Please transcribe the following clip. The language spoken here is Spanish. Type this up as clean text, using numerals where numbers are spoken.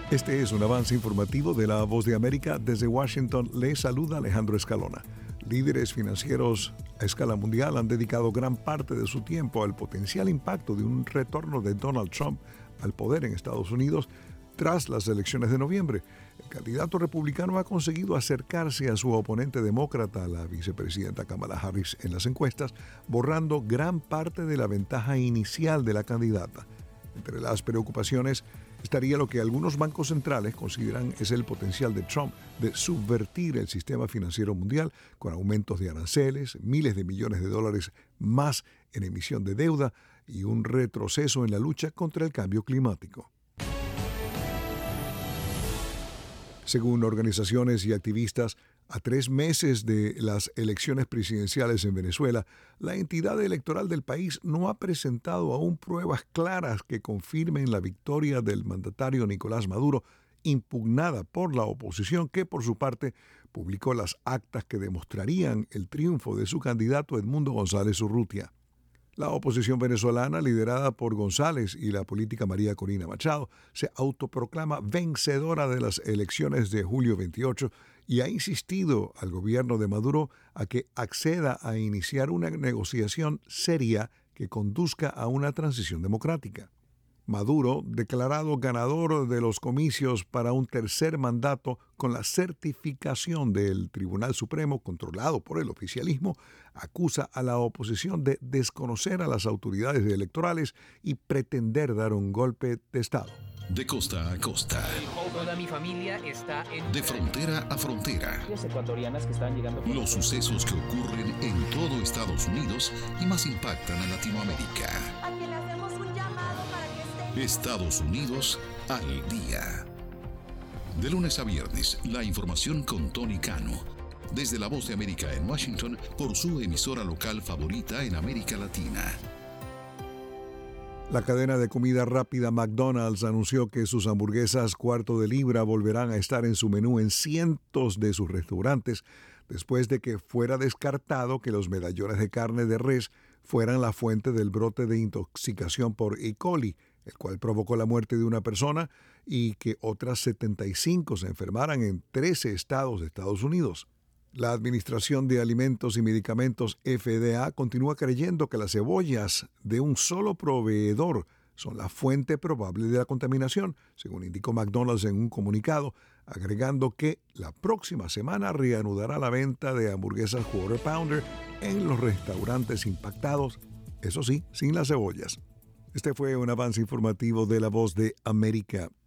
Este es un avance informativo de La Voz de América. Desde Washington le saluda Alejandro Escalona. Líderes financieros a escala mundial han dedicado gran parte de su tiempo al potencial impacto de un retorno de Donald Trump al poder en Estados Unidos tras las elecciones de noviembre. El candidato republicano ha conseguido acercarse a su oponente demócrata, la vicepresidenta Kamala Harris, en las encuestas, borrando gran parte de la ventaja inicial de la candidata. Entre las preocupaciones estaría lo que algunos bancos centrales consideran es el potencial de Trump de subvertir el sistema financiero mundial con aumentos de aranceles, miles de millones de dólares más en emisión de deuda y un retroceso en la lucha contra el cambio climático. Según organizaciones y activistas, a 3 meses de las elecciones presidenciales en Venezuela, la entidad electoral del país no ha presentado aún pruebas claras que confirmen la victoria del mandatario Nicolás Maduro, impugnada por la oposición, que por su parte publicó las actas que demostrarían el triunfo de su candidato Edmundo González Urrutia. La oposición venezolana, liderada por González y la política María Corina Machado, se autoproclama vencedora de las elecciones de julio 28 y ha insistido al gobierno de Maduro a que acceda a iniciar una negociación seria que conduzca a una transición democrática. Maduro, declarado ganador de los comicios para un tercer mandato con la certificación del Tribunal Supremo controlado por el oficialismo, acusa a la oposición de desconocer a las autoridades electorales y pretender dar un golpe de Estado. De costa a costa. Toda mi familia está en... De frontera a frontera. Ecuatorianas que están llegando... Los sucesos que ocurren en todo Estados Unidos y más impactan a Latinoamérica. A que le hacemos un llamado para que estén... Estados Unidos al día. De lunes a viernes, la información con Tony Cano. Desde La Voz de América en Washington, por su emisora local favorita en América Latina. La cadena de comida rápida McDonald's anunció que sus hamburguesas cuarto de libra volverán a estar en su menú en cientos de sus restaurantes después de que fuera descartado que los medallones de carne de res fueran la fuente del brote de intoxicación por E. coli, el cual provocó la muerte de una persona y que otras 75 se enfermaran en 13 estados de Estados Unidos. La Administración de Alimentos y Medicamentos FDA continúa creyendo que las cebollas de un solo proveedor son la fuente probable de la contaminación, según indicó McDonald's en un comunicado, agregando que la próxima semana reanudará la venta de hamburguesas Quarter Pounder en los restaurantes impactados, eso sí, sin las cebollas. Este fue un avance informativo de La Voz de América.